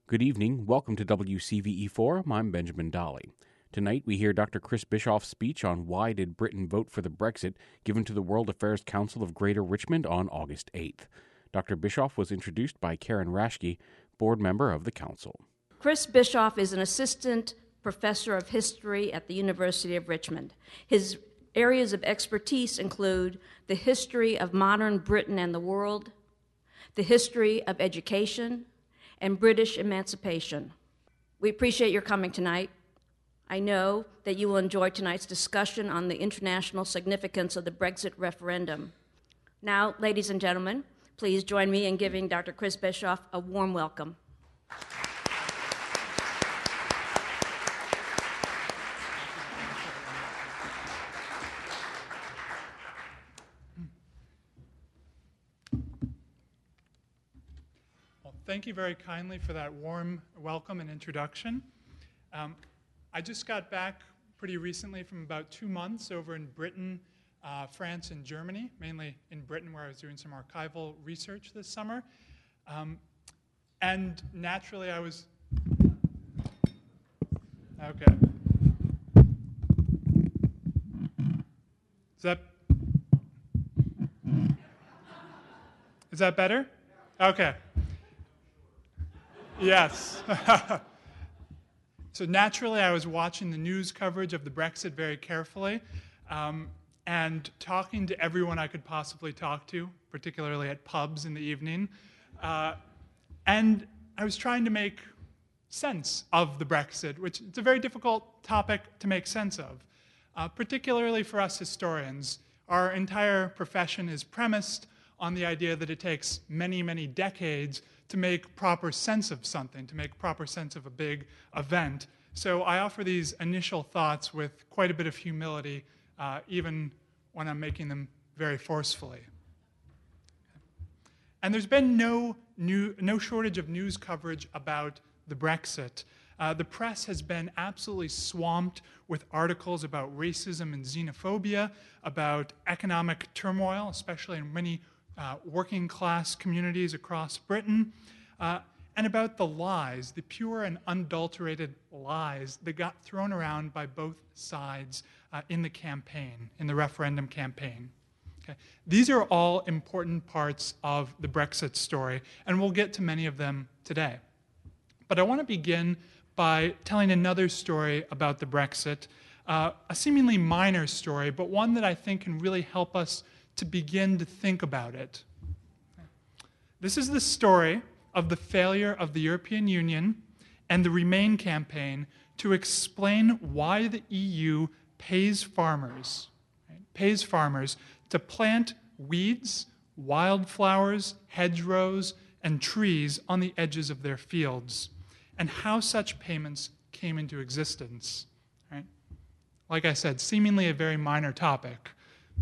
Good evening. Welcome to WCVE Forum. I'm Benjamin Dolly. Tonight we hear Dr. Chris Bischoff's speech on why did Britain vote for the Brexit given to the World Affairs Council of Greater Richmond on August 8th. Dr. Bischoff was introduced by Karen Raschke, board member of the council. Chris Bischoff is an assistant professor of history at the University of Richmond. His areas of expertise include the history of modern Britain and the world, the history of education, and British emancipation. We appreciate your coming tonight. I know that you will enjoy tonight's discussion on the international significance of the Brexit referendum. Now, ladies and gentlemen, please join me in giving Dr. Chris Bischoff a warm welcome. Thank you very kindly for that warm welcome and introduction. I just got back pretty recently from about 2 months over in Britain, France, and Germany, mainly in Britain where I was doing some archival research this summer. And naturally I was... Okay. Is that better? Okay. Yes. So naturally, I was watching the news coverage of the Brexit very carefully and talking to everyone I could possibly talk to, particularly at pubs in the evening. And I was trying to make sense of the Brexit, which it's a very difficult topic to make sense of, particularly for us historians. Our entire profession is premised on the idea that it takes many, many decades to make proper sense of something, to make proper sense of a big event. So I offer these initial thoughts with quite a bit of humility, even when I'm making them very forcefully. And there's been no shortage of news coverage about the Brexit. The press has been absolutely swamped with articles about racism and xenophobia, about economic turmoil, especially in many working class communities across Britain, and about the lies, the pure and unadulterated lies that got thrown around by both sides in the campaign, in the referendum campaign. Okay. These are all important parts of the Brexit story, and we'll get to many of them today. But I want to begin by telling another story about the Brexit, a seemingly minor story, but one that I think can really help us to begin to think about it. This is the story of the failure of the European Union and the Remain campaign to explain why the EU pays farmers to plant weeds, wildflowers, hedgerows, and trees on the edges of their fields, and how such payments came into existence. Right? Like I said, seemingly a very minor topic.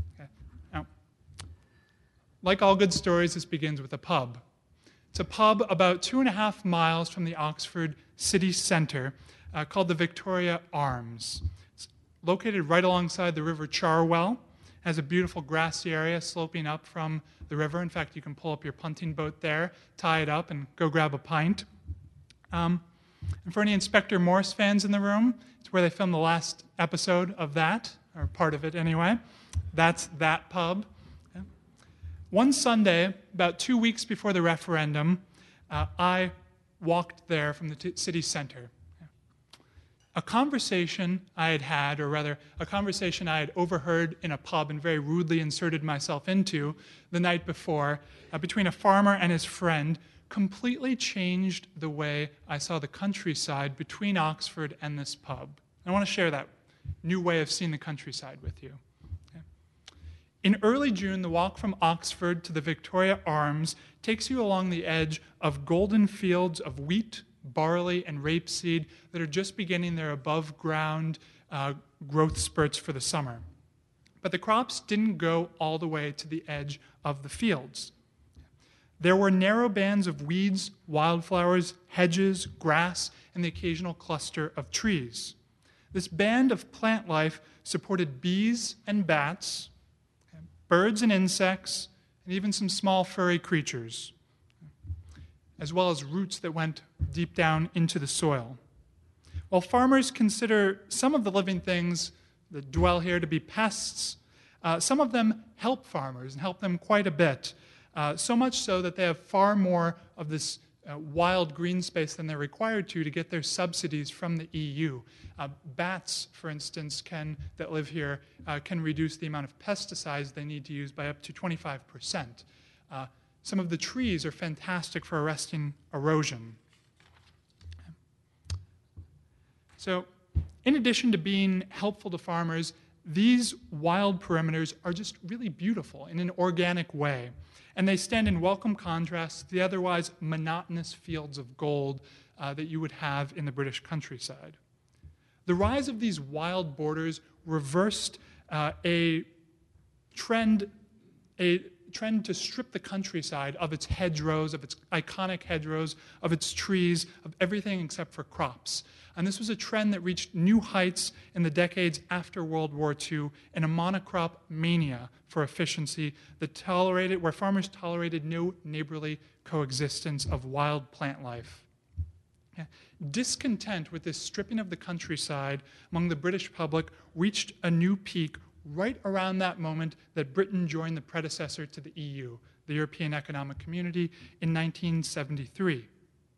Like all good stories, this begins with a pub. It's a pub about 2.5 miles from the Oxford city centre called the Victoria Arms. It's located right alongside the River Cherwell. It has a beautiful grassy area sloping up from the river. In fact, you can pull up your punting boat there, tie it up, and go grab a pint. And for any Inspector Morse fans in the room, it's where they filmed the last episode of that, or part of it anyway. That's that pub. One Sunday, about 2 weeks before the referendum, I walked there from the city center. A conversation I had overheard in a pub and very rudely inserted myself into the night before, between a farmer and his friend, completely changed the way I saw the countryside between Oxford and this pub. I want to share that new way of seeing the countryside with you. In early June, the walk from Oxford to the Victoria Arms takes you along the edge of golden fields of wheat, barley, and rapeseed that are just beginning their above-ground growth spurts for the summer. But the crops didn't go all the way to the edge of the fields. There were narrow bands of weeds, wildflowers, hedges, grass, and the occasional cluster of trees. This band of plant life supported bees and bats, birds and insects, and even some small furry creatures. as well as roots that went deep down into the soil. While farmers consider some of the living things that dwell here to be pests, some of them help farmers and help them quite a bit, so much so that they have far more of this wild green space than they're required to get their subsidies from the EU. Bats, for instance, that live here can reduce the amount of pesticides they need to use by up to 25%. Some of the trees are fantastic for arresting erosion. So, in addition to being helpful to farmers, these wild perimeters are just really beautiful in an organic way. And they stand in welcome contrast to the otherwise monotonous fields of gold that you would have in the British countryside. The rise of these wild borders reversed a trend to strip the countryside of its hedgerows, of its iconic hedgerows, of its trees, of everything except for crops. And this was a trend that reached new heights in the decades after World War II in a monocrop mania for efficiency where farmers tolerated no neighborly coexistence of wild plant life. Discontent with this stripping of the countryside among the British public reached a new peak right around that moment that Britain joined the predecessor to the EU, the European Economic Community, in 1973.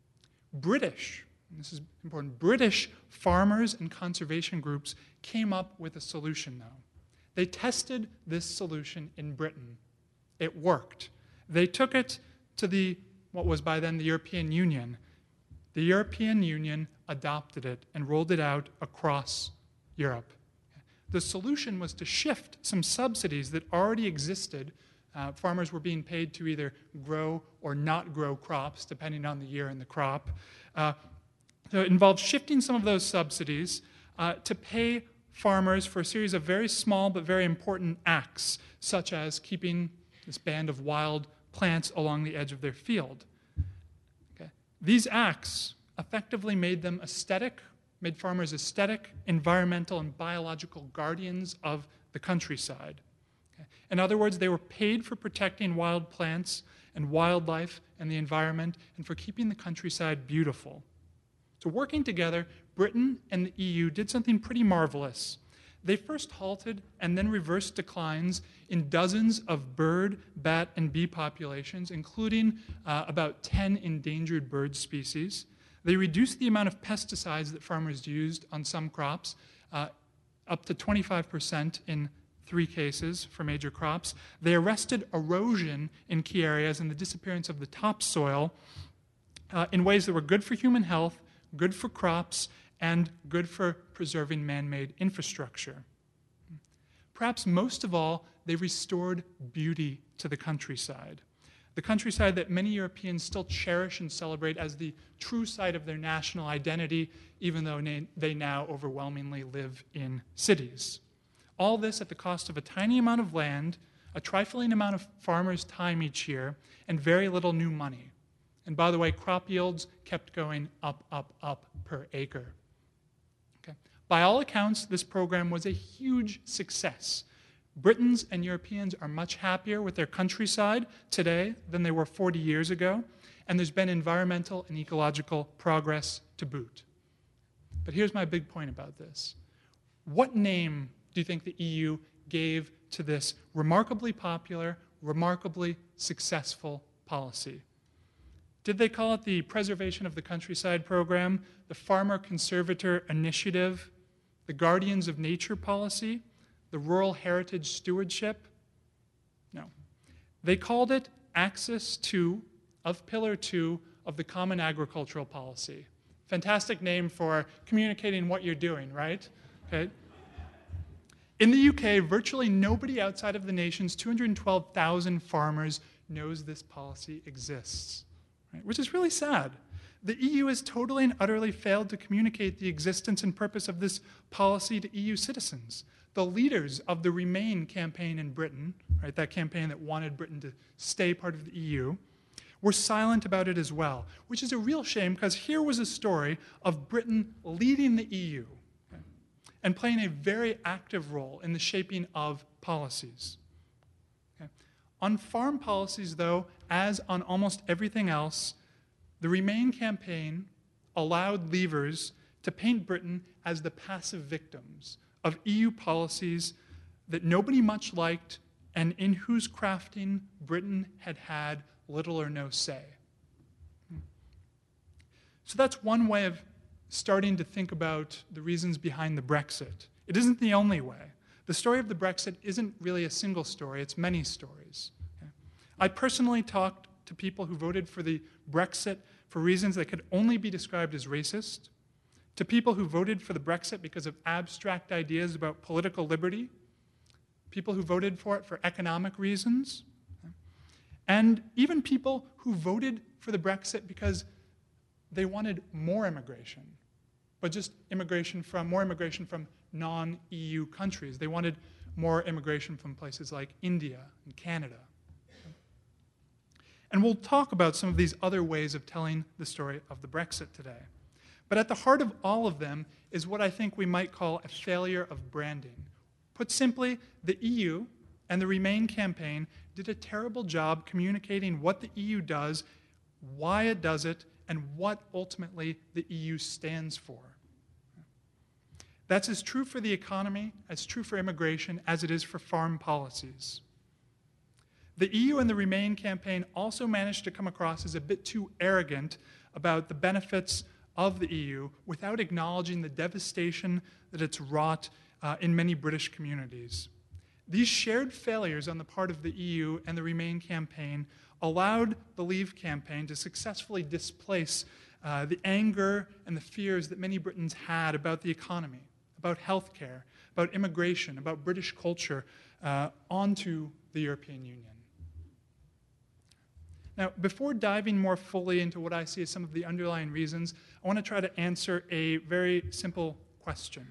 This is important, British farmers and conservation groups came up with a solution, though. They tested this solution in Britain. It worked. They took it to what was by then the European Union. The European Union adopted it and rolled it out across Europe. The solution was to shift some subsidies that already existed. Farmers were being paid to either grow or not grow crops, depending on the year and the crop. So it involved shifting some of those subsidies to pay farmers for a series of very small but very important acts, such as keeping this band of wild plants along the edge of their field. Okay. These acts effectively made farmers aesthetic, environmental, and biological guardians of the countryside. Okay. In other words, they were paid for protecting wild plants and wildlife and the environment and for keeping the countryside beautiful. So working together, Britain and the EU did something pretty marvelous. They first halted and then reversed declines in dozens of bird, bat, and bee populations, including about 10 endangered bird species. They reduced the amount of pesticides that farmers used on some crops, up to 25% in 3 cases for major crops. They arrested erosion in key areas and the disappearance of the topsoil in ways that were good for human health, good for crops, and good for preserving man-made infrastructure. Perhaps most of all, they restored beauty to the countryside that many Europeans still cherish and celebrate as the true site of their national identity, even though they now overwhelmingly live in cities. All this at the cost of a tiny amount of land, a trifling amount of farmers' time each year, and very little new money. And by the way, crop yields kept going up, up, up per acre. Okay. By all accounts, this program was a huge success. Britons and Europeans are much happier with their countryside today than they were 40 years ago, and there's been environmental and ecological progress to boot. But here's my big point about this. What name do you think the EU gave to this remarkably popular, remarkably successful policy? Did they call it the Preservation of the Countryside Program, the Farmer Conservator Initiative, the Guardians of Nature Policy, the Rural Heritage Stewardship? No. They called it Axis 2 of Pillar 2 of the Common Agricultural Policy. Fantastic name for communicating what you're doing, right? Okay. In the UK, virtually nobody outside of the nation's 212,000 farmers knows this policy exists. Right, which is really sad. The EU has totally and utterly failed to communicate the existence and purpose of this policy to EU citizens. The leaders of the Remain campaign in Britain, right, that campaign that wanted Britain to stay part of the EU, were silent about it as well, which is a real shame because here was a story of Britain leading the EU and playing a very active role in the shaping of policies. Okay. On farm policies, though, as on almost everything else, The Remain campaign allowed Leavers to paint Britain as the passive victims of EU policies that nobody much liked and in whose crafting Britain had had little or no say. So that's one way of starting to think about the reasons behind the Brexit. It isn't the only way. The story of the Brexit isn't really a single story, it's many stories. I personally talked to people who voted for the Brexit for reasons that could only be described as racist, to people who voted for the Brexit because of abstract ideas about political liberty, people who voted for it for economic reasons, and even people who voted for the Brexit because they wanted more immigration, but just more immigration from non-EU countries. They wanted more immigration from places like India and Canada. And we'll talk about some of these other ways of telling the story of the Brexit today. But at the heart of all of them is what I think we might call a failure of branding. Put simply, the EU and the Remain campaign did a terrible job communicating what the EU does, why it does it, and what ultimately the EU stands for. That's as true for the economy, as true for immigration, as it is for foreign policies. The EU and the Remain campaign also managed to come across as a bit too arrogant about the benefits of the EU without acknowledging the devastation that it's wrought in many British communities. These shared failures on the part of the EU and the Remain campaign allowed the Leave campaign to successfully displace the anger and the fears that many Britons had about the economy, about healthcare, about immigration, about British culture onto the European Union. Now, before diving more fully into what I see as some of the underlying reasons, I want to try to answer a very simple question.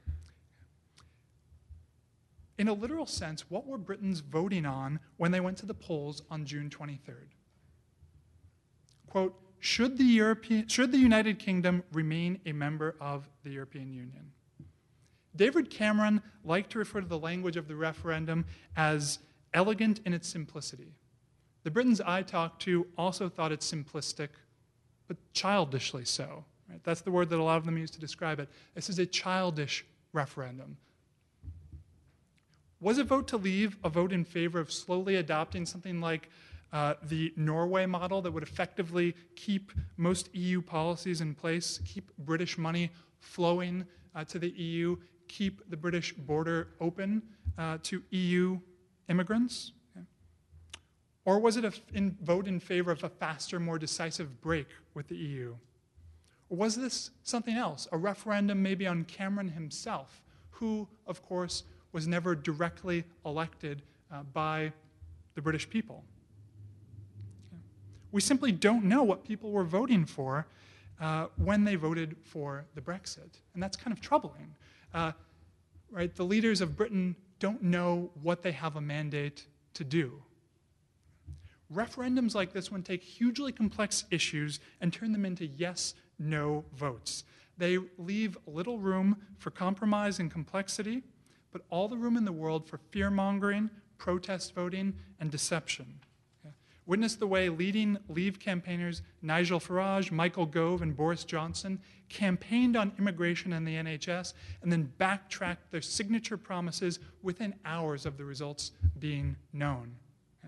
In a literal sense, what were Britons voting on when they went to the polls on June 23rd? Quote, should the United Kingdom remain a member of the European Union? David Cameron liked to refer to the language of the referendum as elegant in its simplicity. The Britons I talked to also thought it simplistic, but childishly so. Right? That's the word that a lot of them use to describe it. This is a childish referendum. Was a vote to leave a vote in favor of slowly adopting something like the Norway model that would effectively keep most EU policies in place, keep British money flowing to the EU, keep the British border open to EU immigrants? Okay. Or was it a vote in favor of a faster, more decisive break with the EU? Or was this something else, a referendum maybe on Cameron himself, who, of course, was never directly elected by the British people? Okay. We simply don't know what people were voting for when they voted for the Brexit. And that's kind of troubling. Right? The leaders of Britain don't know what they have a mandate to do. Referendums like this one take hugely complex issues and turn them into yes-no votes. They leave little room for compromise and complexity, but all the room in the world for fear-mongering, protest voting, and deception. Okay. Witness the way leading Leave campaigners Nigel Farage, Michael Gove, and Boris Johnson campaigned on immigration and the NHS and then backtracked their signature promises within hours of the results being known. Okay.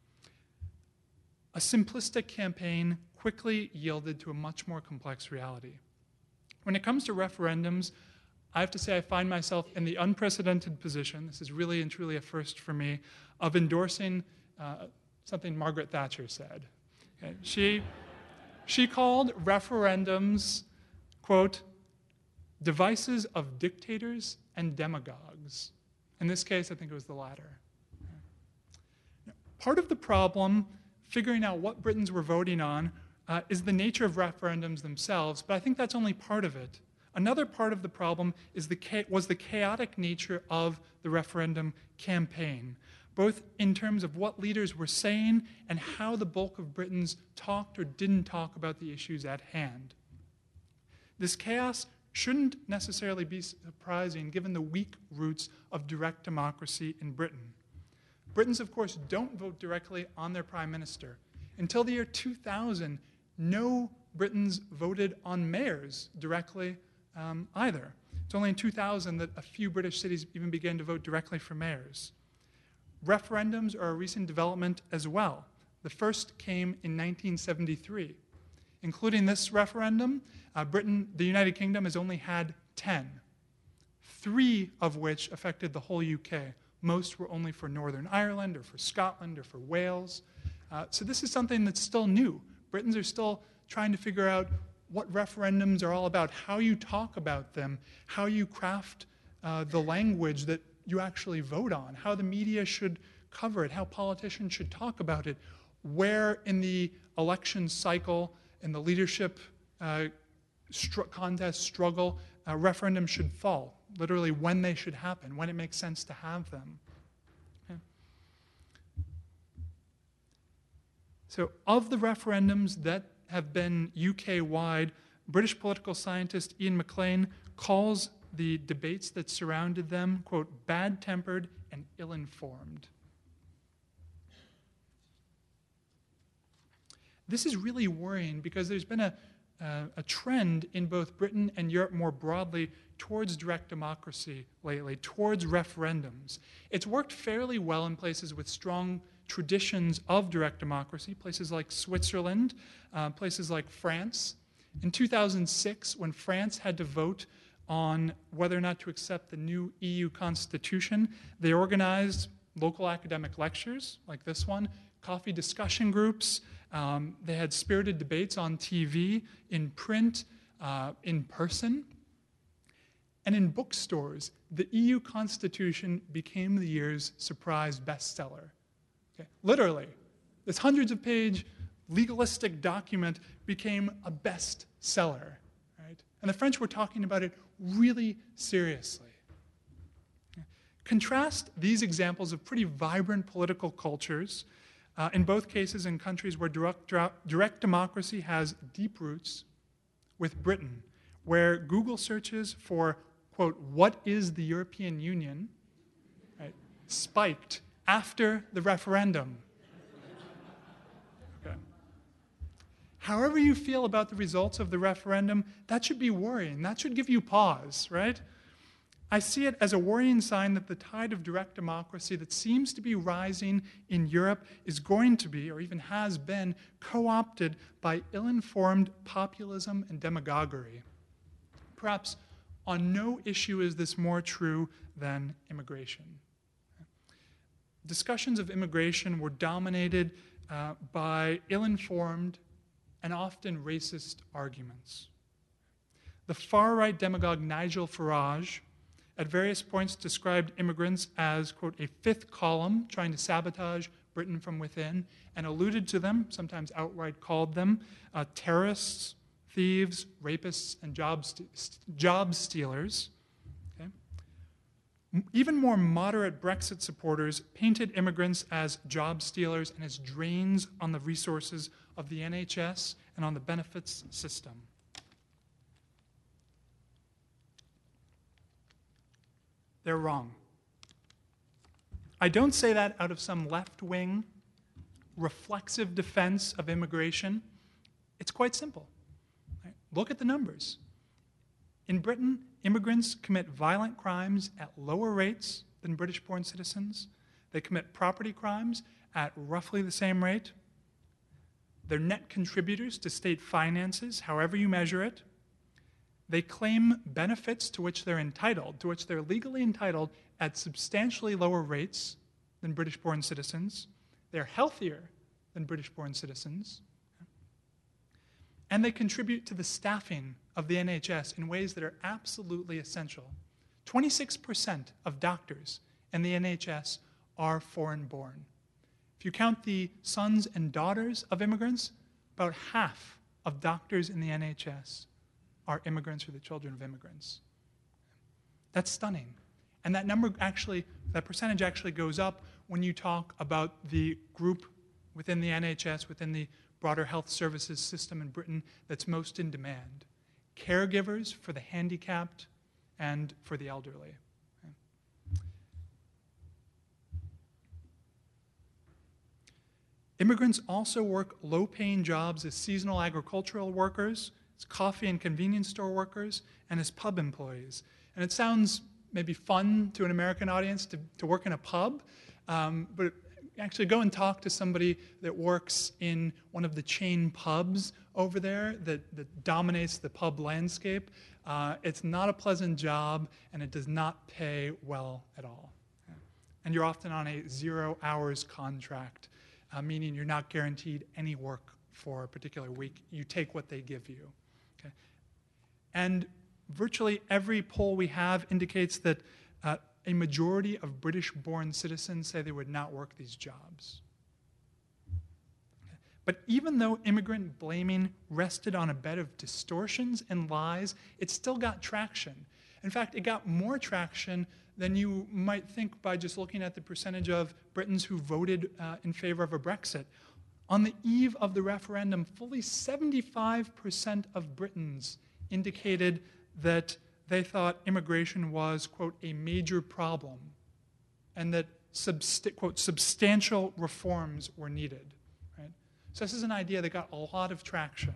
A simplistic campaign quickly yielded to a much more complex reality. When it comes to referendums, I have to say I find myself in the unprecedented position, this is really and truly a first for me, of endorsing something Margaret Thatcher said. Okay. She called referendums, quote, devices of dictators and demagogues. In this case, I think it was the latter. Okay. Part of the problem, figuring out what Britons were voting on, is the nature of referendums themselves, but I think that's only part of it. Another part of the problem was the chaotic nature of the referendum campaign, both in terms of what leaders were saying and how the bulk of Britons talked or didn't talk about the issues at hand. This chaos shouldn't necessarily be surprising given the weak roots of direct democracy in Britain. Britons, of course, don't vote directly on their prime minister. Until the year 2000, no Britons voted on mayors directly either. It's only in 2000 that a few British cities even began to vote directly for mayors. Referendums are a recent development as well. The first came in 1973. Including this referendum, the United Kingdom has only had 10, 3 of which affected the whole UK. Most were only for Northern Ireland or for Scotland or for Wales. So this is something that's still new. Britons are still trying to figure out what referendums are all about, how you talk about them, how you craft the language that you actually vote on, how the media should cover it, how politicians should talk about it, where in the election cycle, in the leadership contest struggle, referendums should fall, literally when they should happen, when it makes sense to have them. Okay. So of the referendums that have been UK-wide, British political scientist Ian MacLean calls the debates that surrounded them, quote, bad-tempered and ill-informed. This is really worrying because there's been a trend in both Britain and Europe more broadly towards direct democracy lately, towards referendums. It's worked fairly well in places with strong traditions of direct democracy, places like Switzerland, places like France. In 2006, when France had to vote on whether or not to accept the new EU constitution, they organized local academic lectures like this one, coffee discussion groups. They had spirited debates on TV, in print, in person. And in bookstores, the EU Constitution became the year's surprise bestseller. Okay? Literally, this hundreds of page legalistic document became a bestseller. Right? And the French were talking about it really seriously. Okay? Contrast these examples of pretty vibrant political cultures, in both cases in countries where direct democracy has deep roots, with Britain, where Google searches for, quote, what is the European Union, right, spiked after the referendum. Okay. However you feel about the results of the referendum, that should be worrying. That should give you pause, right? I see it as a worrying sign that the tide of direct democracy that seems to be rising in Europe is going to be, or even has been, co-opted by ill-informed populism and demagoguery. Perhaps on no issue is this more true than immigration. Discussions of immigration were dominated by ill-informed and often racist arguments. The far-right demagogue Nigel Farage at various points described immigrants as, quote, a fifth column trying to sabotage Britain from within, and alluded to them, sometimes outright called them, terrorists, thieves, rapists, and job stealers. Okay? Even more moderate Brexit supporters painted immigrants as job stealers and as drains on the resources of the NHS and on the benefits system. They're wrong. I don't say that out of some left-wing, reflexive defense of immigration. It's quite simple. Right? Look at the numbers. In Britain, immigrants commit violent crimes at lower rates than British-born citizens. They commit property crimes at roughly the same rate. They're net contributors to state finances, however you measure it. They claim benefits to which they're entitled, to which they're legally entitled at substantially lower rates than British-born citizens. They're healthier than British-born citizens. And they contribute to the staffing of the NHS in ways that are absolutely essential. 26% of doctors in the NHS are foreign-born. If you count the sons and daughters of immigrants, about half of doctors in the NHS are immigrants or the children of immigrants. That's stunning. And that number actually, that percentage actually goes up when you talk about the group within the NHS, within the broader health services system in Britain that's most in demand. Caregivers for the handicapped and for the elderly. Immigrants also work low-paying jobs as seasonal agricultural workers, as coffee and convenience store workers, and as pub employees. And it sounds maybe fun to an American audience to work in a pub, but actually go and talk to somebody that works in one of the chain pubs over there that dominates the pub landscape. It's not a pleasant job, and it does not pay well at all. And you're often on a 0 hours contract, meaning you're not guaranteed any work for a particular week. You take what they give you. Okay? And virtually every poll we have indicates that a majority of British-born citizens say they would not work these jobs. Okay? But even though immigrant blaming rested on a bed of distortions and lies, it still got traction. In fact, it got more traction than you might think by just looking at the percentage of Britons who voted in favor of a Brexit. On the eve of the referendum, fully 75% of Britons indicated that they thought immigration was, quote, a major problem, and that, quote, substantial reforms were needed. Right? So this is an idea that got a lot of traction.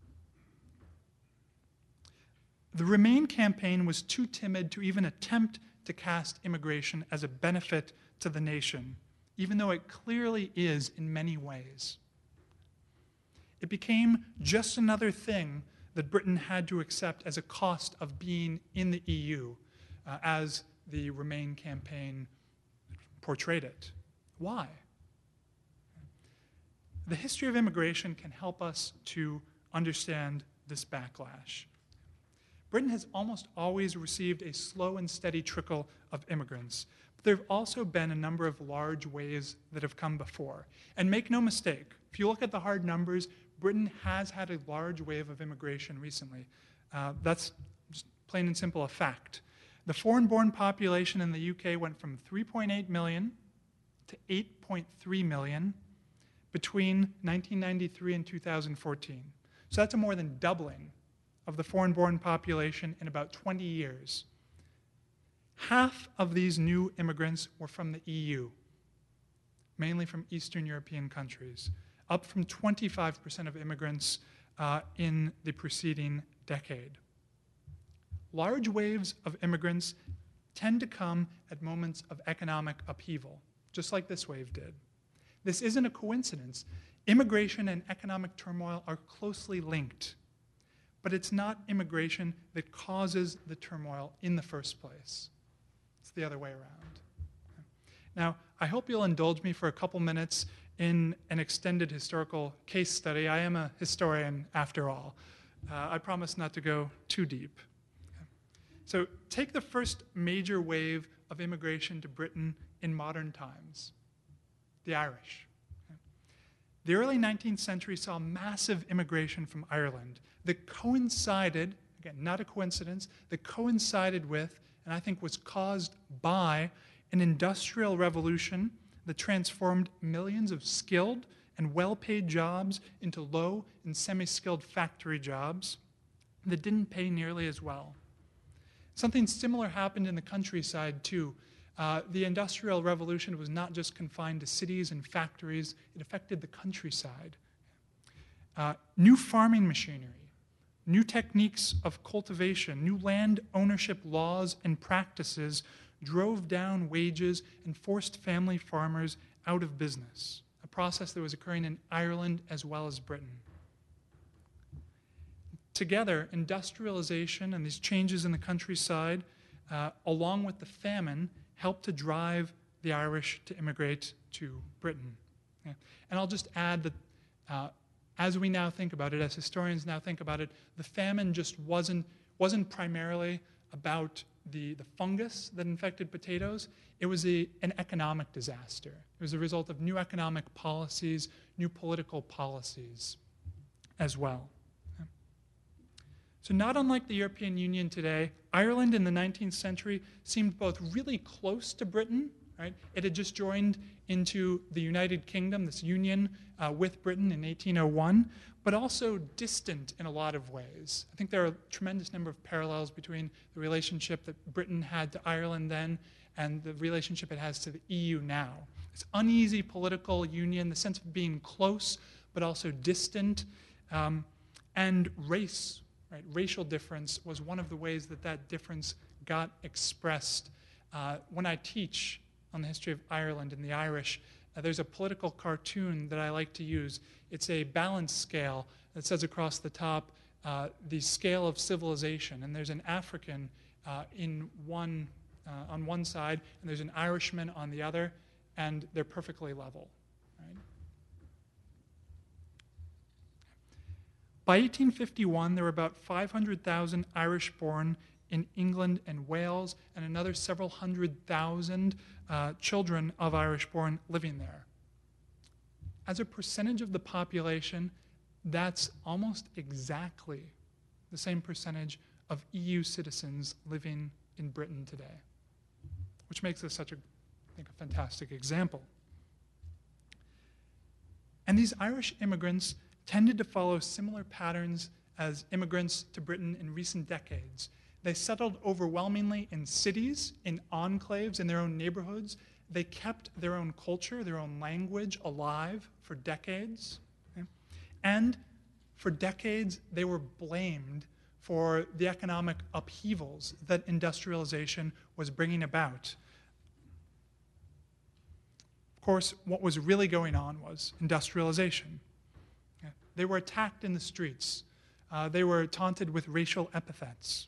The Remain campaign was too timid to even attempt to cast immigration as a benefit to the nation, even though it clearly is in many ways. It became just another thing that Britain had to accept as a cost of being in the EU, as the Remain campaign portrayed it. Why? The history of immigration can help us to understand this backlash. Britain has almost always received a slow and steady trickle of immigrants, but there have also been a number of large waves that have come before. And make no mistake, if you look at the hard numbers, Britain has had a large wave of immigration recently. That's just plain and simple a fact. The foreign-born population in the UK went from 3.8 million to 8.3 million between 1993 and 2014. So that's a more than doubling of the foreign-born population in about 20 years. Half of these new immigrants were from the EU, mainly from Eastern European countries, up from 25% of immigrants in the preceding decade. Large waves of immigrants tend to come at moments of economic upheaval, just like this wave did. This isn't a coincidence. Immigration and economic turmoil are closely linked, but it's not immigration that causes the turmoil in the first place. It's the other way around. Now, I hope you'll indulge me for a couple minutes in an extended historical case study. I am a historian, after all. I promise not to go too deep. So take the first major wave of immigration to Britain in modern times, the Irish. The early 19th century saw massive immigration from Ireland that coincided, again, not a coincidence, that coincided with, and I think was caused by, an industrial revolution that transformed millions of skilled and well-paid jobs into low and semi-skilled factory jobs that didn't pay nearly as well. Something similar happened in the countryside, too. The Industrial Revolution was not just confined to cities and factories, it affected the countryside. New farming machinery, new techniques of cultivation, new land ownership laws and practices drove down wages and forced family farmers out of business, a process that was occurring in Ireland as well as Britain. Together, industrialization and these changes in the countryside, along with the famine, helped to drive the Irish to immigrate to Britain. Yeah. And I'll just add that as we now think about it, as historians now think about it, the famine just wasn't primarily about the fungus that infected potatoes. It was an economic disaster. It was a result of new economic policies, new political policies as well. Yeah. So not unlike the European Union today, Ireland in the 19th century seemed both really close to Britain, right? It had just joined into the United Kingdom, this union with Britain in 1801, but also distant in a lot of ways. I think there are a tremendous number of parallels between the relationship that Britain had to Ireland then and the relationship it has to the EU now. This uneasy political union, the sense of being close but also distant, and race, right? Racial difference was one of the ways that that difference got expressed. When I teach on the history of Ireland and the Irish, there's a political cartoon that I like to use. It's a balance scale that says across the top, the scale of civilization. And there's an African on one side, and there's an Irishman on the other, and they're perfectly level. Right? By 1851, there were about 500,000 Irish-born in England and Wales, and another several hundred thousand children of Irish-born living there. As a percentage of the population, that's almost exactly the same percentage of EU citizens living in Britain today, which makes this such a, I think, a fantastic example. And these Irish immigrants tended to follow similar patterns as immigrants to Britain in recent decades. They settled overwhelmingly in cities, in enclaves, in their own neighborhoods. They kept their own culture, their own language alive for decades. Okay? And for decades, they were blamed for the economic upheavals that industrialization was bringing about. Of course, what was really going on was industrialization. Okay? They were attacked in the streets. They were taunted with racial epithets.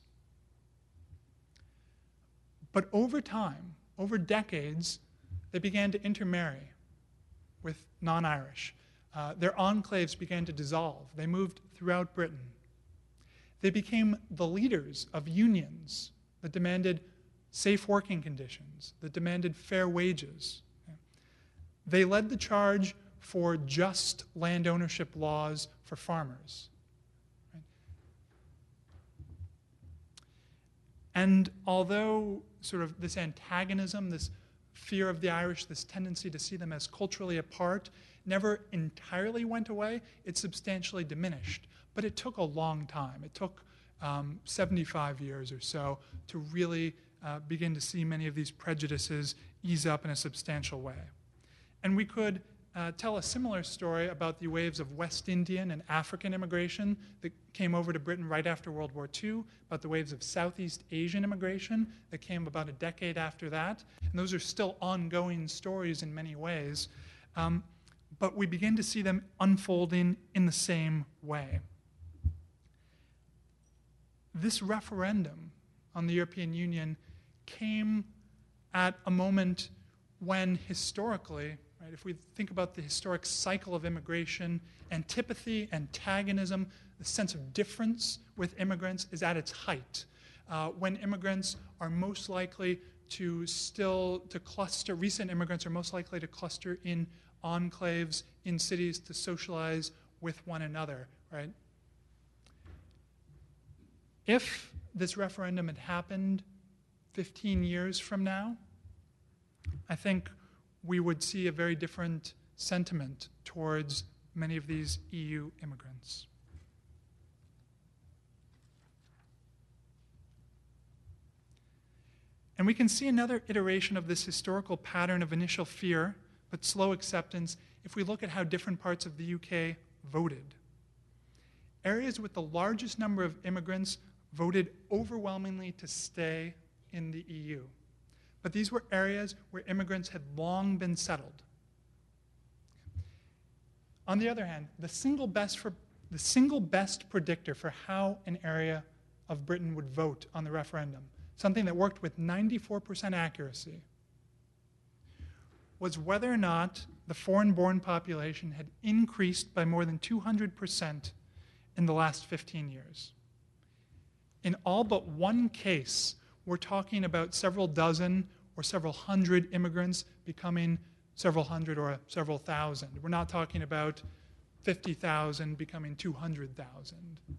But over time, over decades, they began to intermarry with non-Irish. Their enclaves began to dissolve. They moved throughout Britain. They became the leaders of unions that demanded safe working conditions, that demanded fair wages. They led the charge for just land ownership laws for farmers. And although sort of this antagonism, this fear of the Irish, this tendency to see them as culturally apart, never entirely went away, it substantially diminished. But it took a long time. It took 75 years or so to really begin to see many of these prejudices ease up in a substantial way. And we could tell a similar story about the waves of West Indian and African immigration that came over to Britain right after World War II, about the waves of Southeast Asian immigration that came about a decade after that. And those are still ongoing stories in many ways. But we begin to see them unfolding in the same way. This referendum on the European Union came at a moment when historically, right, if we think about the historic cycle of immigration, antipathy, antagonism, the sense of difference with immigrants is at its height. When immigrants are most likely to cluster, recent immigrants are most likely to cluster in enclaves, in cities to socialize with one another, right? If this referendum had happened 15 years from now, I think we would see a very different sentiment towards many of these EU immigrants. And we can see another iteration of this historical pattern of initial fear but slow acceptance if we look at how different parts of the UK voted. Areas with the largest number of immigrants voted overwhelmingly to stay in the EU. But these were areas where immigrants had long been settled. On the other hand, the single best predictor for how an area of Britain would vote on the referendum, something that worked with 94% accuracy, was whether or not the foreign-born population had increased by more than 200% in the last 15 years. In all but one case, we're talking about several dozen or several hundred immigrants becoming several hundred or several thousand. We're not talking about 50,000 becoming 200,000.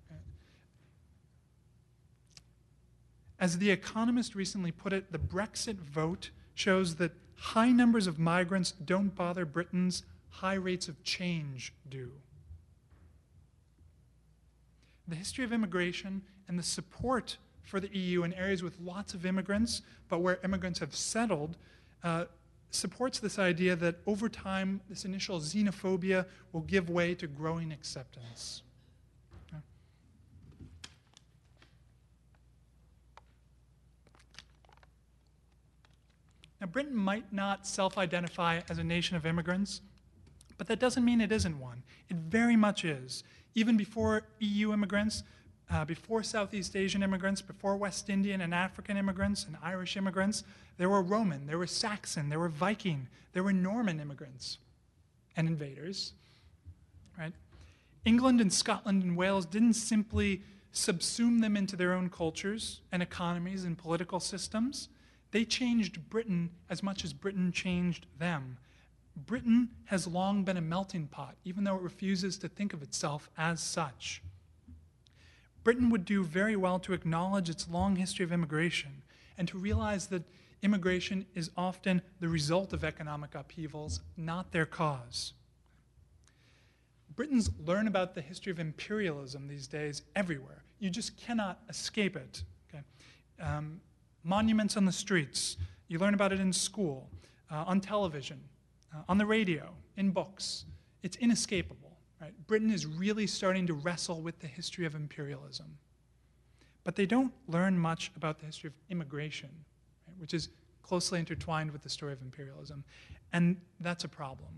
As The Economist recently put it, the Brexit vote shows that high numbers of migrants don't bother Britain's, high rates of change do. The history of immigration and the support for the EU in areas with lots of immigrants, but where immigrants have settled, supports this idea that over time, this initial xenophobia will give way to growing acceptance. Now, Britain might not self-identify as a nation of immigrants, but that doesn't mean it isn't one. It very much is. Even before EU immigrants, before Southeast Asian immigrants, before West Indian and African immigrants and Irish immigrants, there were Roman, there were Saxon, there were Viking, there were Norman immigrants and invaders. Right? England and Scotland and Wales didn't simply subsume them into their own cultures and economies and political systems. They changed Britain as much as Britain changed them. Britain has long been a melting pot, even though it refuses to think of itself as such. Britain would do very well to acknowledge its long history of immigration and to realize that immigration is often the result of economic upheavals, not their cause. Britons learn about the history of imperialism these days everywhere. You just cannot escape it. Okay? Monuments on the streets, you learn about it in school, on television, on the radio, in books. It's inescapable. Right? Britain is really starting to wrestle with the history of imperialism. But they don't learn much about the history of immigration, right? Which is closely intertwined with the story of imperialism. And that's a problem.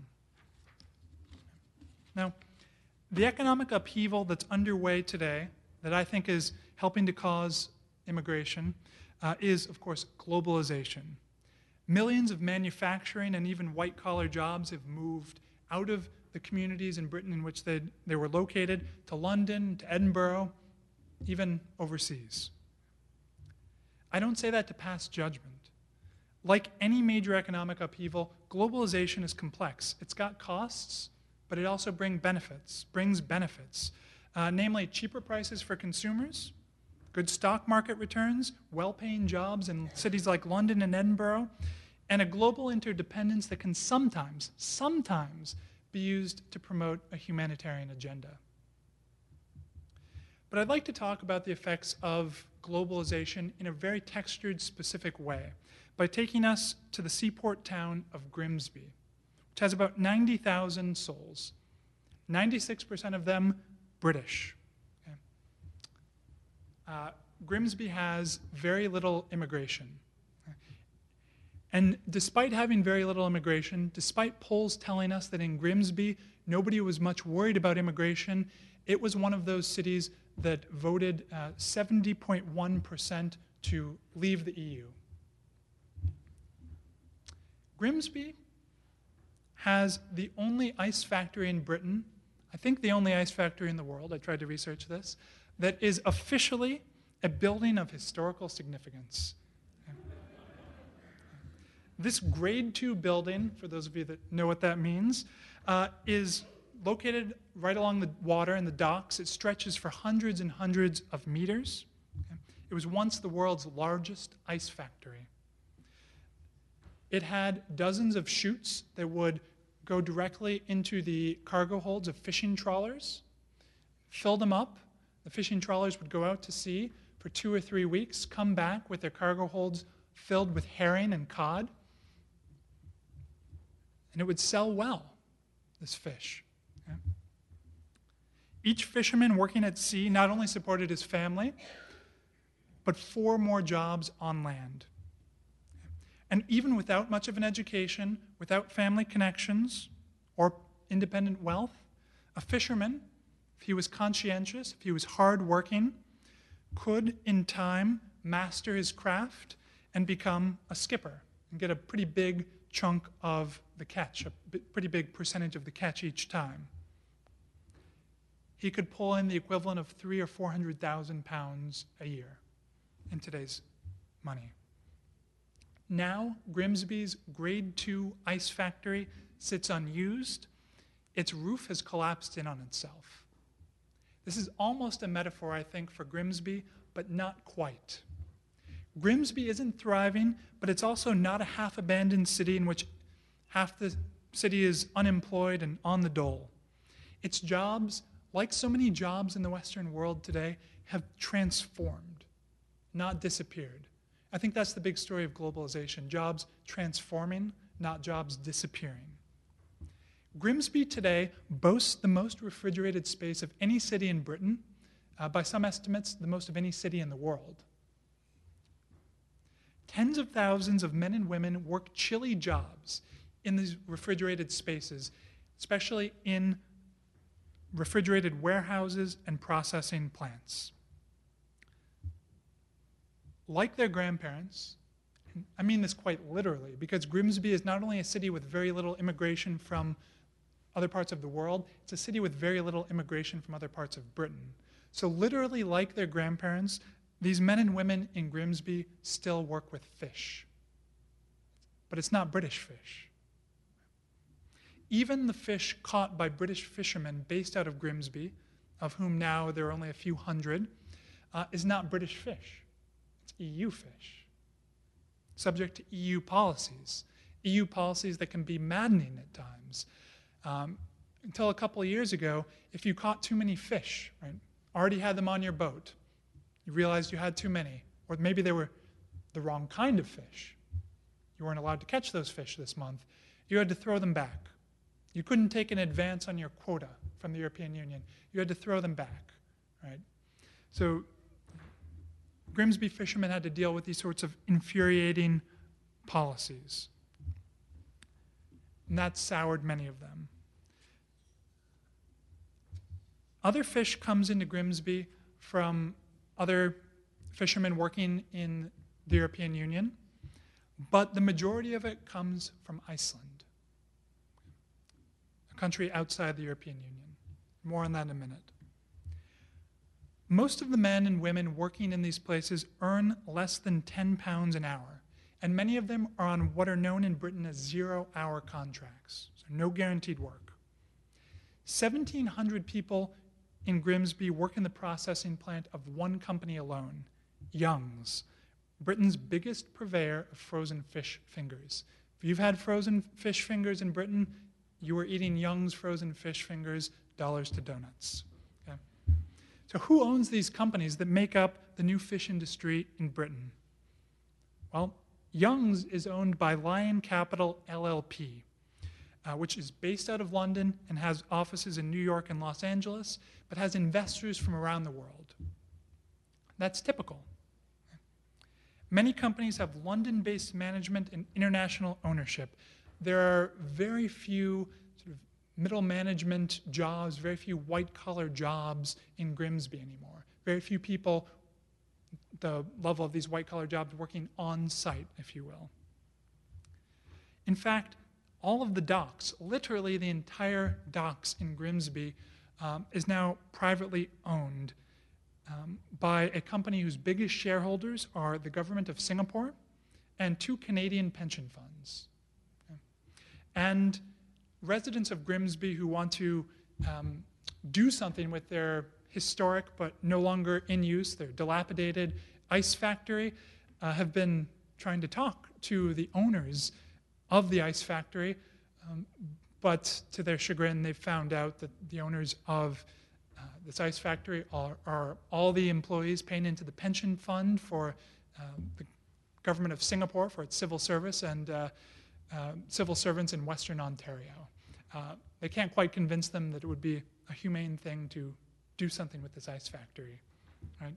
Now, the economic upheaval that's underway today, that I think is helping to cause immigration, is, of course, globalization. Millions of manufacturing and even white-collar jobs have moved out of the communities in Britain in which they were located to London, to Edinburgh, even overseas. I don't say that to pass judgment. Like any major economic upheaval, globalization is complex. It's got costs, but it also brings benefits, namely cheaper prices for consumers, good stock market returns, well-paying jobs in cities like London and Edinburgh, and a global interdependence that can sometimes be used to promote a humanitarian agenda. But I'd like to talk about the effects of globalization in a very textured, specific way by taking us to the seaport town of Grimsby, which has about 90,000 souls, 96% of them British. Grimsby has very little immigration. And despite having very little immigration, despite polls telling us that in Grimsby nobody was much worried about immigration, it was one of those cities that voted 70.1% to leave the EU. Grimsby has the only ice factory in Britain, I think the only ice factory in the world, I tried to research this, that is officially a building of historical significance. This grade 2 building, for those of you that know what that means, is located right along the water and the docks. It stretches for hundreds and hundreds of meters. It was once the world's largest ice factory. It had dozens of chutes that would go directly into the cargo holds of fishing trawlers, fill them up. The fishing trawlers would go out to sea for 2 or 3 weeks, come back with their cargo holds filled with herring and cod, and it would sell well, this fish. Okay? Each fisherman working at sea not only supported his family, but 4 more jobs on land. And even without much of an education, without family connections or independent wealth, a fisherman, if he was conscientious, if he was hardworking, could in time master his craft and become a skipper and get a pretty big chunk of the catch, a pretty big percentage of the catch each time. He could pull in the equivalent of 300,000 or 400,000 pounds a year in today's money. Now, Grimsby's grade 2 ice factory sits unused. Its roof has collapsed in on itself. This is almost a metaphor, I think, for Grimsby, but not quite. Grimsby isn't thriving, but it's also not a half-abandoned city in which half the city is unemployed and on the dole. Its jobs, like so many jobs in the Western world today, have transformed. not disappeared. I think that's the big story of globalization. Jobs transforming, not jobs disappearing. Grimsby today boasts the most refrigerated space of any city in Britain, by some estimates, the most of any city in the world. Tens of thousands of men and women work chilly jobs in these refrigerated spaces, especially in refrigerated warehouses and processing plants. Like their grandparents, and I mean this quite literally, because Grimsby is not only a city with very little immigration from other parts of the world, it's a city with very little immigration from other parts of Britain. So literally, like their grandparents, these men and women in Grimsby still work with fish. But it's not British fish. Even the fish caught by British fishermen based out of Grimsby, of whom now there are only a few hundred, is not British fish. It's EU fish, subject to EU policies that can be maddening at times. Until a couple of years ago, if you caught too many fish, right, already had them on your boat, you realized you had too many, or maybe they were the wrong kind of fish. You weren't allowed to catch those fish this month. You had to throw them back. You couldn't take an advance on your quota from the European Union. You had to throw them back, right? So Grimsby fishermen had to deal with these sorts of infuriating policies. And that soured many of them. Other fish comes into Grimsby from other fishermen working in the European Union, but the majority of it comes from Iceland, a country outside the European Union. More on that in a minute. Most of the men and women working in these places earn less than £10 an hour, and many of them are on what are known in Britain as zero-hour contracts, so no guaranteed work. 1,700 people in Grimsby work in the processing plant of one company alone, Young's, Britain's biggest purveyor of frozen fish fingers. If you've had frozen fish fingers in Britain, you are eating Young's frozen fish fingers, dollars to donuts. Okay? So who owns these companies that make up the new fish industry in Britain? Well, Young's is owned by Lion Capital LLP, which is based out of London and has offices in New York and Los Angeles, but has investors from around the world. That's typical. Many companies have London-based management and international ownership. There are very few sort of middle management jobs, very few white-collar jobs in Grimsby anymore. Very few people, the level of these white-collar jobs, working on-site, if you will. In fact, all of the docks, literally the entire docks in Grimsby, is now privately owned by a company whose biggest shareholders are the government of Singapore and 2 Canadian pension funds. Okay. And residents of Grimsby who want to do something with their historic but no longer in use, their dilapidated ice factory, have been trying to talk to the owners of the ice factory, but to their chagrin, they've found out that the owners of this ice factory are all the employees paying into the pension fund for the government of Singapore for its civil service and civil servants in Western Ontario. They can't quite convince them that it would be a humane thing to do something with this ice factory, right?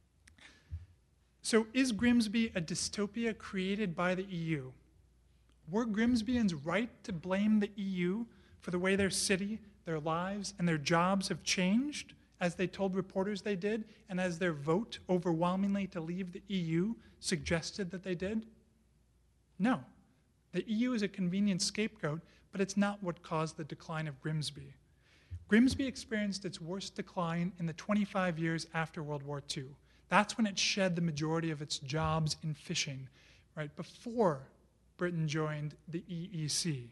So is Grimsby a dystopia created by the EU? Were Grimsbyans right to blame the EU for the way their city, their lives, and their jobs have changed, as they told reporters they did, and as their vote overwhelmingly to leave the EU suggested that they did? No. The EU is a convenient scapegoat, but it's not what caused the decline of Grimsby. Grimsby experienced its worst decline in the 25 years after World War II. That's when it shed the majority of its jobs in fishing, right before Britain joined the EEC.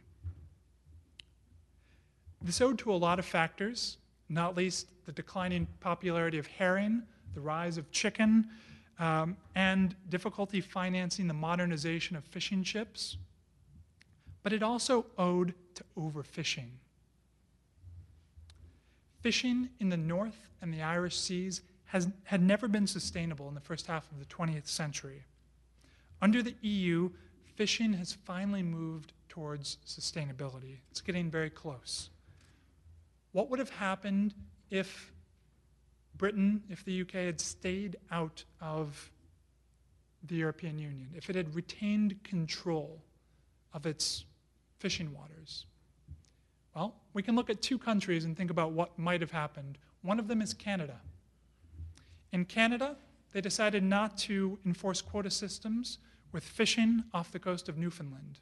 This owed to a lot of factors, not least the declining popularity of herring, the rise of chicken, and difficulty financing the modernization of fishing ships. But it also owed to overfishing. Fishing in the North and the Irish Seas had never been sustainable in the first half of the 20th century. Under the EU, fishing has finally moved towards sustainability. It's getting very close. What would have happened if Britain, if the UK had stayed out of the European Union, if it had retained control of its fishing waters? Well, we can look at two countries and think about what might have happened. One of them is Canada. In Canada, they decided not to enforce quota systems with fishing off the coast of Newfoundland.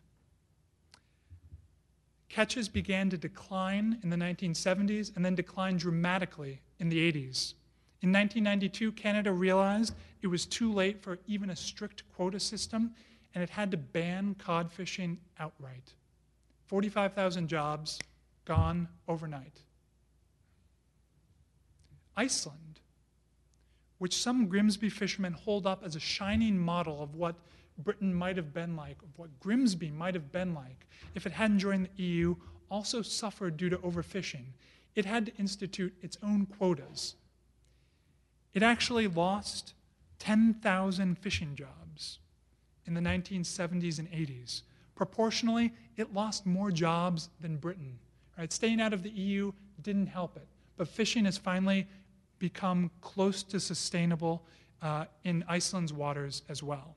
Catches began to decline in the 1970s and then declined dramatically in the 80s. In 1992, Canada realized it was too late for even a strict quota system, and it had to ban cod fishing outright. 45,000 jobs gone overnight. Iceland, which some Grimsby fishermen hold up as a shining model of what Britain might have been like, of what Grimsby might have been like if it hadn't joined the EU, also suffered due to overfishing. It had to institute its own quotas. It actually lost 10,000 fishing jobs in the 1970s and 80s. Proportionally, it lost more jobs than Britain. Right? Staying out of the EU didn't help it, but fishing has finally become close to sustainable in Iceland's waters as well.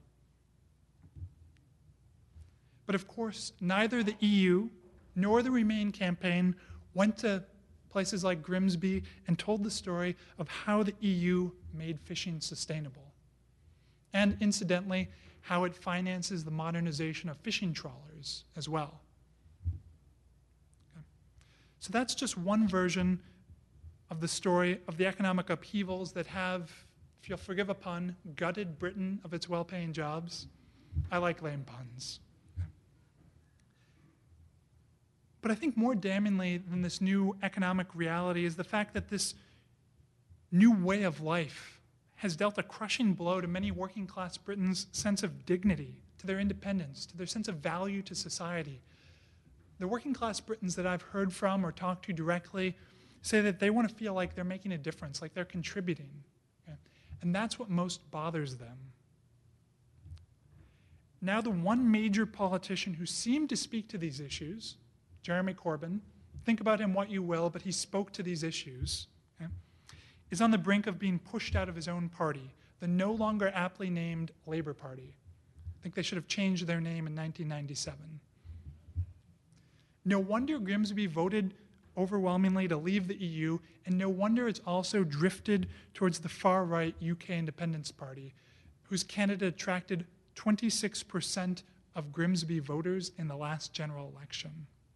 But of course, neither the EU nor the Remain campaign went to places like Grimsby and told the story of how the EU made fishing sustainable. And incidentally, how it finances the modernization of fishing trawlers as well. Okay. So that's just one version of the story of the economic upheavals that have, if you'll forgive a pun, gutted Britain of its well-paying jobs. I like lame puns. But I think more damningly than this new economic reality is the fact that this new way of life has dealt a crushing blow to many working-class Britons' sense of dignity, to their independence, to their sense of value to society. The working-class Britons that I've heard from or talked to directly say that they want to feel like they're making a difference, like they're contributing. Okay? And that's what most bothers them. Now, the one major politician who seemed to speak to these issues, Jeremy Corbyn, think about him what you will, but he spoke to these issues, okay, is on the brink of being pushed out of his own party, the no longer aptly named Labour Party. I think they should have changed their name in 1997. No wonder Grimsby voted overwhelmingly to leave the EU, and no wonder it's also drifted towards the far-right UK Independence Party, whose candidate attracted 26% of Grimsby voters in the last general election.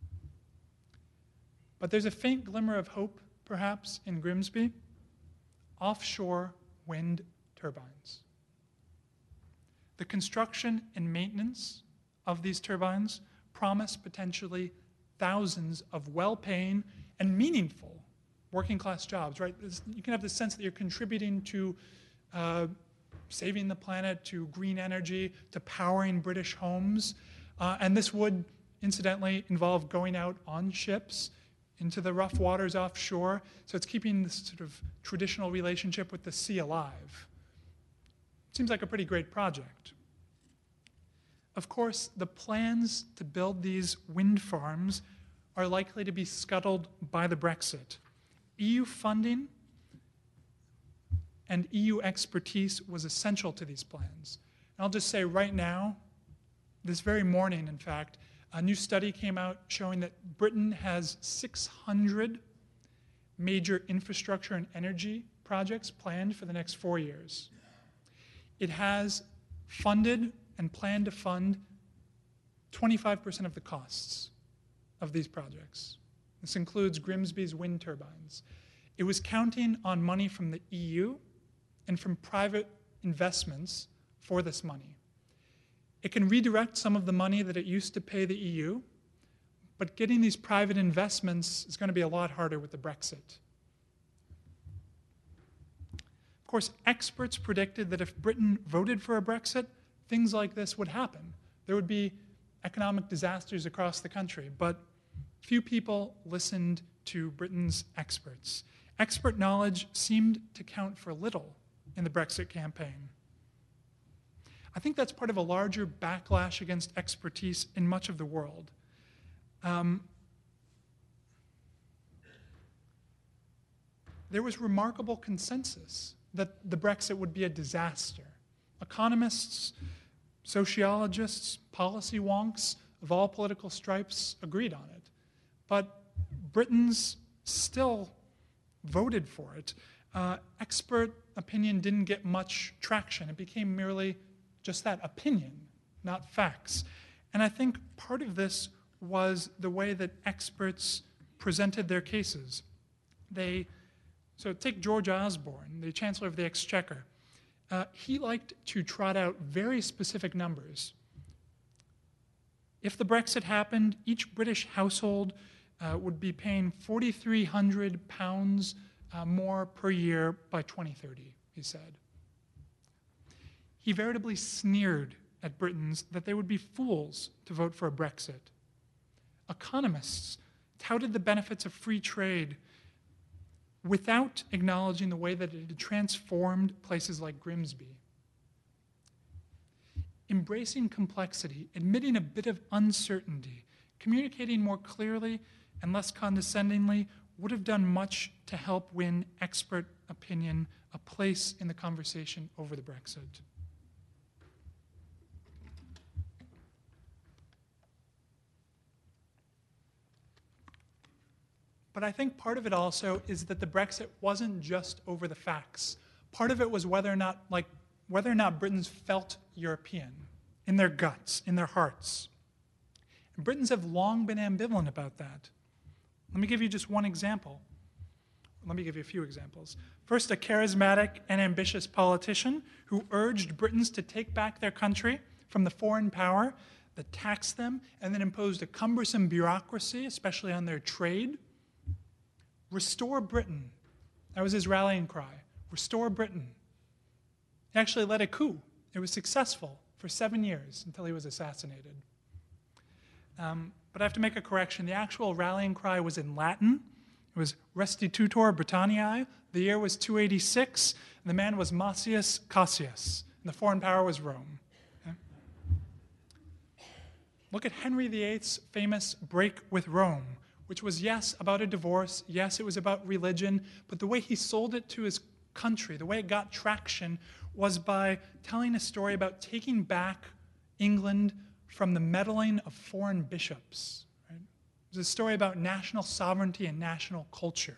But there's a faint glimmer of hope, perhaps, in Grimsby: offshore wind turbines. The construction and maintenance of these turbines promise potentially thousands of well-paying and meaningful working-class jobs, right? You can have the sense that you're contributing to saving the planet, to green energy, to powering British homes. And this would, incidentally, involve going out on ships into the rough waters offshore. So it's keeping this sort of traditional relationship with the sea alive. Seems like a pretty great project. Of course, the plans to build these wind farms are likely to be scuttled by the Brexit. EU funding and EU expertise was essential to these plans. And I'll just say right now, this very morning, in fact, a new study came out showing that Britain has 600 major infrastructure and energy projects planned for the next 4 years. It has funded and planned to fund 25% of the costs of these projects. This includes Grimsby's wind turbines. It was counting on money from the EU and from private investments for this money. It can redirect some of the money that it used to pay the EU, but getting these private investments is going to be a lot harder with the Brexit. Of course, experts predicted that if Britain voted for a Brexit, things like this would happen. There would be economic disasters across the country, but few people listened to Britain's experts. expert knowledge seemed to count for little in the Brexit campaign. I think that's part of a larger backlash against expertise in much of the world. There was remarkable consensus that the Brexit would be a disaster. Economists, sociologists, policy wonks of all political stripes agreed on it. But Britons still voted for it. Expert opinion didn't get much traction. It became merely just that, opinion, not facts. And I think part of this was the way that experts presented their cases. So take George Osborne, the Chancellor of the Exchequer. He liked to trot out very specific numbers. If the Brexit happened, each British household would be paying £4,300 more per year by 2030, he said. He veritably sneered at Britons that they would be fools to vote for a Brexit. Economists touted the benefits of free trade without acknowledging the way that it had transformed places like Grimsby. Embracing complexity, admitting a bit of uncertainty, communicating more clearly and less condescendingly would have done much to help win expert opinion a place in the conversation over the Brexit. But I think part of it also is that the Brexit wasn't just over the facts. Part of it was whether or not Britons felt European in their guts, in their hearts. And Britons have long been ambivalent about that. Let me give you just one example. Let me give you a few examples. First, a charismatic and ambitious politician who urged Britons to take back their country from the foreign power that taxed them and then imposed a cumbersome bureaucracy, especially on their trade. Restore Britain. That was his rallying cry. Restore Britain. He actually led a coup. It was successful for 7 years until he was assassinated. But I have to make a correction. The actual rallying cry was in Latin. It was Restitutor Britanniae. The year was 286. And the man was Macius Cassius. And the foreign power was Rome. Okay? Look at Henry VIII's famous break with Rome, which was, yes, about a divorce, yes, it was about religion, but the way he sold it to his country, the way it got traction, was by telling a story about taking back England from the meddling of foreign bishops. Right? It was a story about national sovereignty and national culture.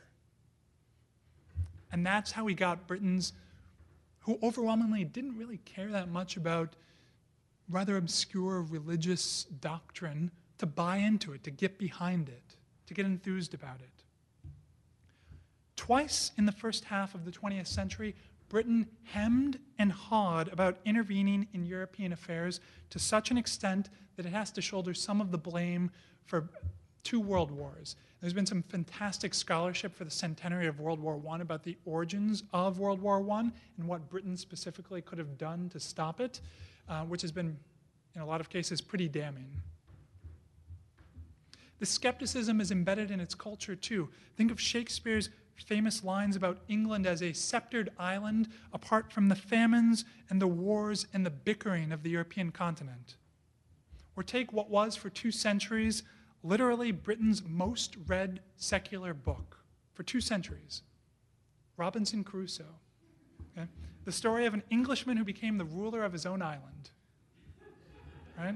And that's how he got Britons, who overwhelmingly didn't really care that much about rather obscure religious doctrine, to buy into it, to get behind it, to get enthused about it. Twice in the first half of the 20th century, Britain hemmed and hawed about intervening in European affairs to such an extent that it has to shoulder some of the blame for 2 world wars. There's been some fantastic scholarship for the centenary of World War I about the origins of World War I and what Britain specifically could have done to stop it, which has been, in a lot of cases, pretty damning. The skepticism is embedded in its culture, too. Think of Shakespeare's famous lines about England as a sceptered island apart from the famines and the wars and the bickering of the European continent. Or take what was, for 2 centuries, literally Britain's most read secular book, for 2 centuries, Robinson Crusoe. Okay? The story of an Englishman who became the ruler of his own island. Right?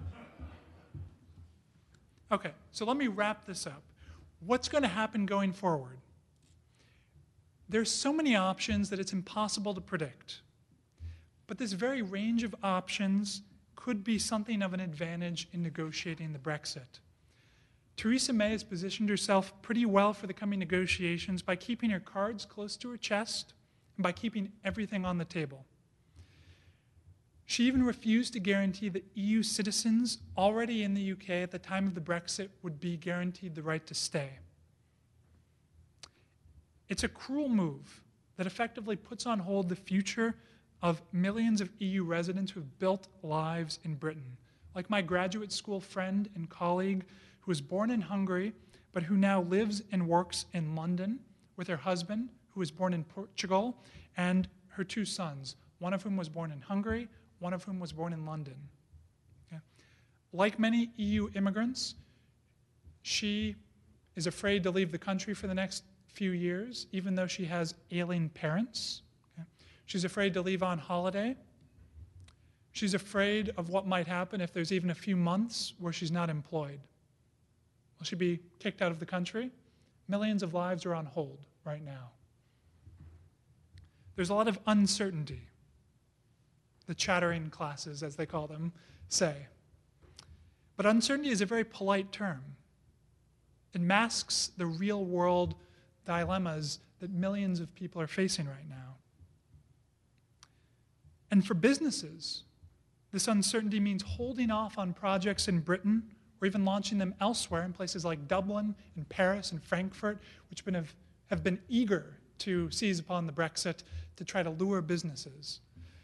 Okay, so let me wrap this up. What's going to happen going forward? There's so many options that it's impossible to predict. But this very range of options could be something of an advantage in negotiating the Brexit. Theresa May has positioned herself pretty well for the coming negotiations by keeping her cards close to her chest and by keeping everything on the table. She even refused to guarantee that EU citizens already in the UK at the time of the Brexit would be guaranteed the right to stay. It's a cruel move that effectively puts on hold the future of millions of EU residents who have built lives in Britain, like my graduate school friend and colleague who was born in Hungary, but who now lives and works in London, with her husband, who was born in Portugal, and her two sons, one of whom was born in Hungary, one of whom was born in London. Okay. Like many EU immigrants, she is afraid to leave the country for the next few years, even though she has ailing parents. Okay. She's afraid to leave on holiday. She's afraid of what might happen if there's even a few months where she's not employed. Will she be kicked out of the country? Millions of lives are on hold right now. There's a lot of uncertainty, the chattering classes, as they call them, say. But uncertainty is a very polite term. It masks the real-world dilemmas that millions of people are facing right now. And for businesses, this uncertainty means holding off on projects in Britain or even launching them elsewhere in places like Dublin and Paris and Frankfurt, which have been eager to seize upon the Brexit to try to lure businesses.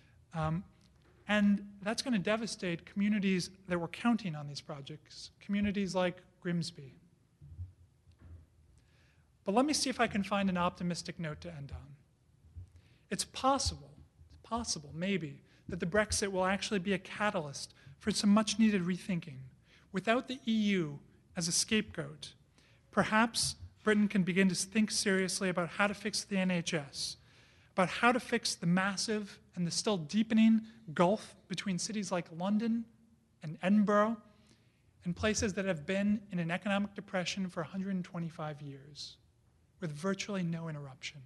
And that's going to devastate communities that were counting on these projects, communities like Grimsby. But let me see if I can find an optimistic note to end on. It's possible, maybe, that the Brexit will actually be a catalyst for some much-needed rethinking. Without the EU as a scapegoat, perhaps Britain can begin to think seriously about how to fix the NHS, about how to fix the massive and the still deepening gulf between cities like London and Edinburgh and places that have been in an economic depression for 125 years, with virtually no interruption.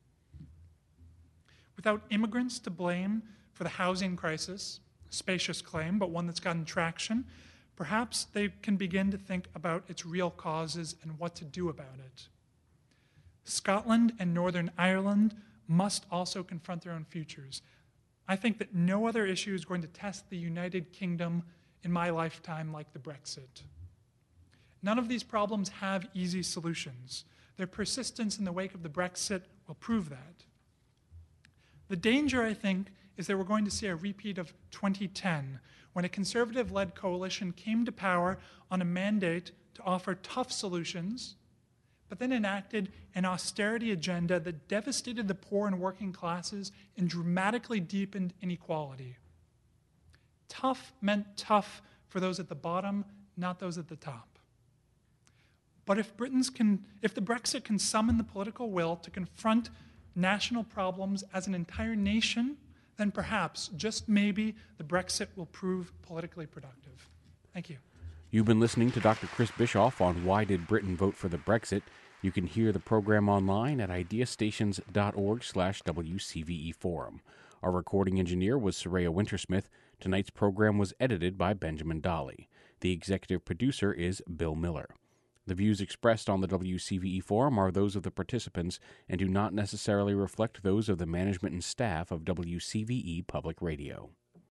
Without immigrants to blame for the housing crisis, a spacious claim, but one that's gotten traction, perhaps they can begin to think about its real causes and what to do about it. Scotland and Northern Ireland must also confront their own futures. I think that no other issue is going to test the United Kingdom in my lifetime like the Brexit. None of these problems have easy solutions. Their persistence in the wake of the Brexit will prove that. The danger, I think, is that we're going to see a repeat of 2010, when a conservative-led coalition came to power on a mandate to offer tough solutions, but then enacted an austerity agenda that devastated the poor and working classes and dramatically deepened inequality. Tough meant tough for those at the bottom, not those at the top. But if the Brexit can summon the political will to confront national problems as an entire nation, then perhaps, just maybe, the Brexit will prove politically productive. Thank you. You've been listening to Dr. Chris Bischoff on Why Did Britain Vote for the Brexit? You can hear the program online at ideastations.org/WCVE Forum. Our recording engineer was Soraya Wintersmith. Tonight's program was edited by Benjamin Dolly. The executive producer is Bill Miller. The views expressed on the WCVE Forum are those of the participants and do not necessarily reflect those of the management and staff of WCVE Public Radio.